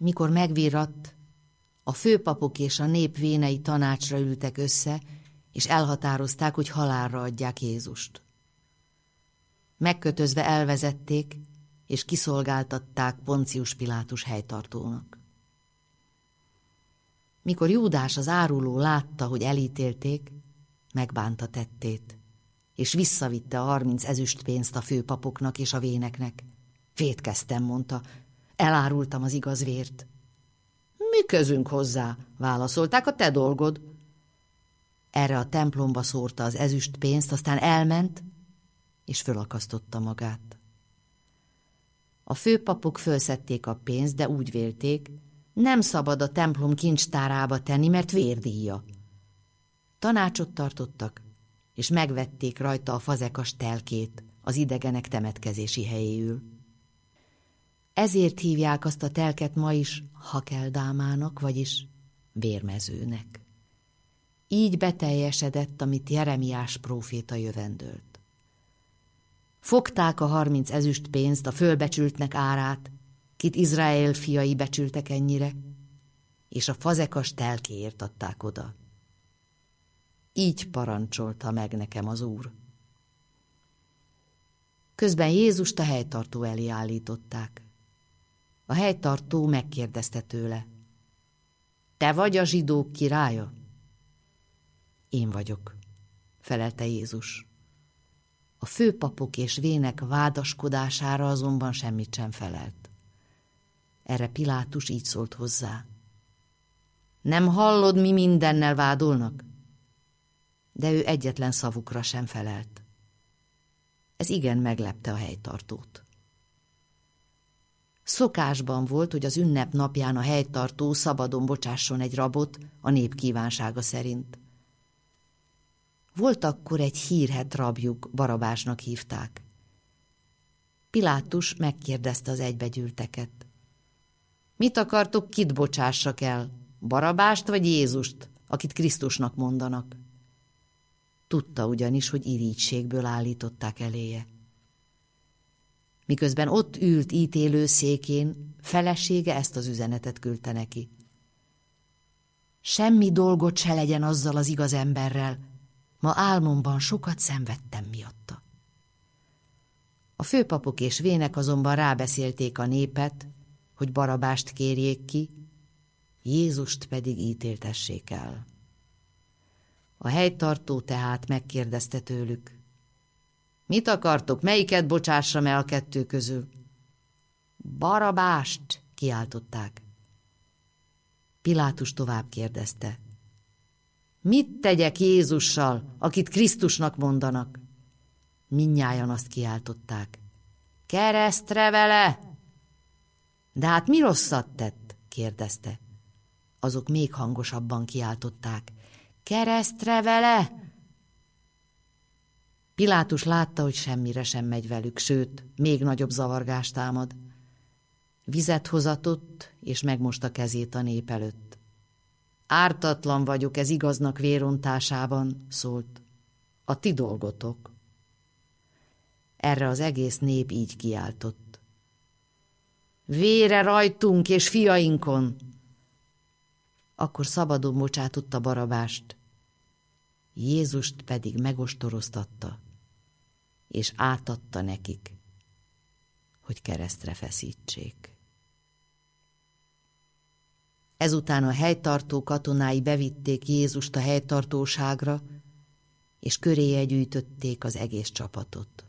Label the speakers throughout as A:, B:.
A: Mikor megvirratt, a főpapok és a nép vénei tanácsra ültek össze, és elhatározták, hogy halálra adják Jézust. Megkötözve elvezették, és kiszolgáltatták Poncius Pilátus helytartónak. Mikor Júdás az áruló látta, hogy elítélték, megbánta tettét, és visszavitte a 30 ezüstpénzt a főpapoknak és a véneknek. Vétkeztem, mondta, elárultam az igaz vért. Mi közünk hozzá, válaszolták, a te dolgod. Erre a templomba szórta az ezüstpénzt, aztán elment, és fölakasztotta magát. A főpapok fölszedték a pénzt, de úgy vélték, nem szabad a templom kincstárába tenni, mert vérdíja. Tanácsot tartottak, és megvették rajta a fazekas telkét, az idegenek temetkezési helyéül. Ezért hívják azt a telket ma is Hakeldámának, vagyis vérmezőnek. Így beteljesedett, amit Jeremiás próféta jövendölt. Fogták a 30 ezüstpénzt, a fölbecsültnek árát, kit Izrael fiai becsültek ennyire, és a fazekas telkéért adták oda. Így parancsolta meg nekem az Úr. Közben Jézust a helytartó elé állították. A helytartó megkérdezte tőle: te vagy a zsidók királya? Én vagyok, felelte Jézus. A főpapok és vének vádaskodására azonban semmit sem felelt. Erre Pilátus így szólt hozzá: nem hallod, mi mindennel vádolnak? De ő egyetlen szavukra sem felelt. Ez igen meglepte a helytartót. Szokásban volt, hogy az ünnep napján a helytartó szabadon bocsásson egy rabot a nép kívánsága szerint. Volt akkor egy hírhedt rabjuk, Barabásnak hívták. Pilátus megkérdezte az egybegyűlteket: mit akartok, kit bocsássak el, Barabást vagy Jézust, akit Krisztusnak mondanak? Tudta ugyanis, hogy irítségből állították eléje. Miközben ott ült ítélő székén, felesége ezt az üzenetet küldte neki: semmi dolgot se legyen azzal az igaz emberrel, ma álmomban sokat szenvedtem miatta. A főpapok és vének azonban rábeszélték a népet, hogy Barabást kérjék ki, Jézust pedig ítéltessék el. A helytartó tehát megkérdezte tőlük: mit akartok, melyiket bocsássam el a kettő közül? Barabást, kiáltották. Pilátus tovább kérdezte: mit tegyek Jézussal, akit Krisztusnak mondanak? Mindnyájan azt kiáltották: keresztre vele! De hát mi rosszat tett? kérdezte. Azok még hangosabban kiáltották: keresztre vele! Pilátus látta, hogy semmire sem megy velük, sőt, még nagyobb zavargást támad. Vizet hozatott, és megmosta kezét a nép előtt. Ártatlan vagyok ez igaznak vérontásában, szólt. A ti dolgotok. Erre az egész nép így kiáltott: vére rajtunk és fiainkon! Akkor szabadon bocsátotta Barabást, Jézust pedig megostoroztatta, és átadta nekik, hogy keresztre feszítsék. Ezután a helytartó katonái bevitték Jézust a helytartóságra, és köréje gyűjtötték az egész csapatot.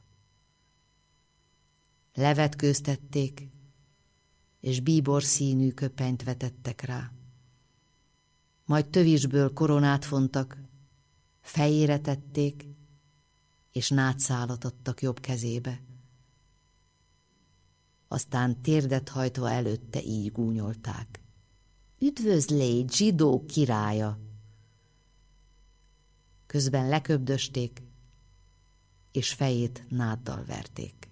A: Levetkőztették, és bíbor színű köpenyt vetettek rá. Majd tövisből koronát fontak, fejére tették, és nátszálat adtak jobb kezébe. Aztán térdet hajtva előtte így gúnyolták: üdvözlégy, zsidók királya! Közben leköbdösték, és fejét náddal verték.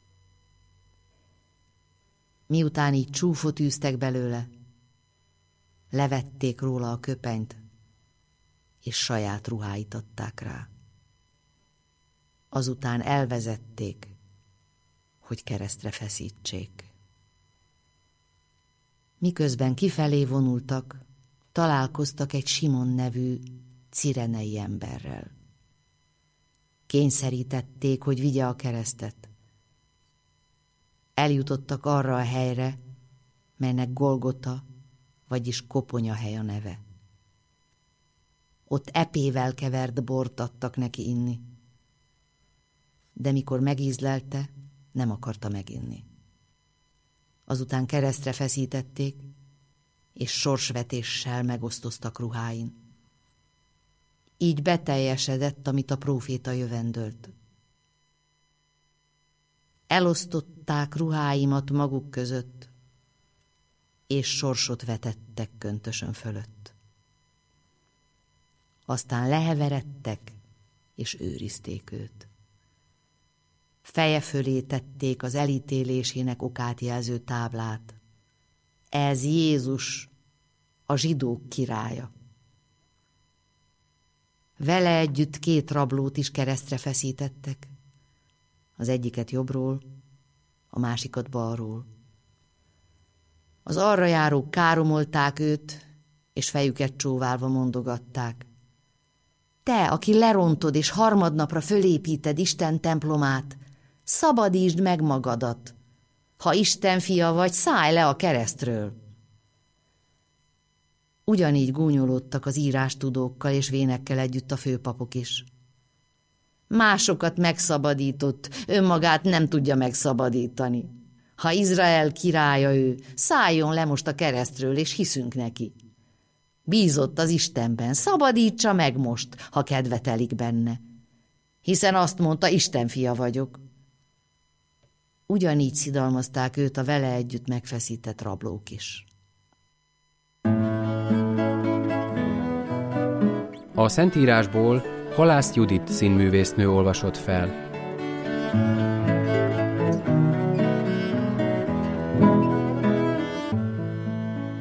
A: Miután így csúfot űztek belőle, levették róla a köpenyt, és saját ruháit adták rá. Azután elvezették, hogy keresztre feszítsék. Miközben kifelé vonultak, találkoztak egy Simon nevű cirenei emberrel. Kényszerítették, hogy vigye a keresztet. Eljutottak arra a helyre, melynek Golgota, vagyis koponyahely a neve. Ott epével kevert bort adtak neki inni, de mikor megízlelte, nem akarta meginni. Azután keresztre feszítették, és sorsvetéssel megosztoztak ruháin. Így beteljesedett, amit a próféta jövendölt. Elosztották ruháimat maguk között, és sorsot vetettek köntösön fölött. Aztán leheveredtek, és őrizték őt. Feje fölé tették az elítélésének okát jelző táblát. Ez Jézus, a zsidók királya. Vele együtt 2 rablót is keresztre feszítettek, az egyiket jobbról, a másikat balról. Az arra járók káromolták őt, és fejüket csóválva mondogatták: te, aki lerontod és harmadnapra fölépíted Isten templomát, szabadítsd meg magadat. Ha Isten fia vagy, szállj le a keresztről. Ugyanígy gúnyolódtak az írástudókkal és vénekkel együtt a főpapok is. Másokat megszabadított, önmagát nem tudja megszabadítani. Ha Izrael királya ő, szálljon le most a keresztről, és hiszünk neki. Bízott az Istenben, szabadítsa meg most, ha kedve telik benne. Hiszen azt mondta, Isten fia vagyok. Ugyanígy szidalmazták őt a vele együtt megfeszített rablók is.
B: A Szentírásból Halász Judit színművésznő olvasott fel.